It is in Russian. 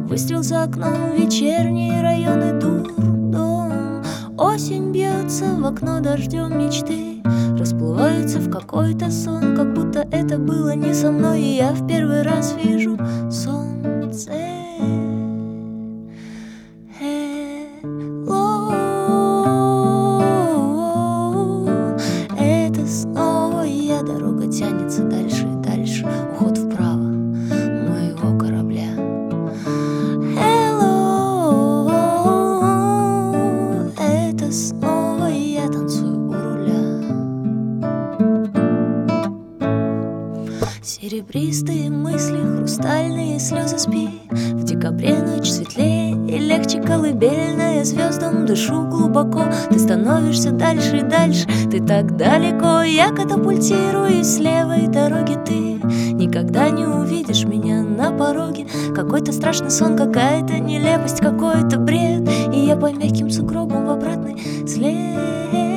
Выстрел за окном, вечерние районы, дурдом. Осень бьется в окно дождем, мечты расплываются в какой-то сон, как будто это было не со мной, и я в первый раз вижу солнце. Это снова я, дорога тянется дальше и дальше, уход вправо моего корабля. Это снова я танцую у руля. Серебристые мысли, хрустальные слезы, спи. В декабре ночь светлее и легче колыбельная звездам. Дышу глубоко, ты становишься дальше и дальше. Ты так далеко, я катапультируюсь с левой дороги. Ты никогда не увидишь меня на пороге. Какой-то страшный сон, какая-то нелепость, какой-то бред, и я по мягким сугробам в обратный след.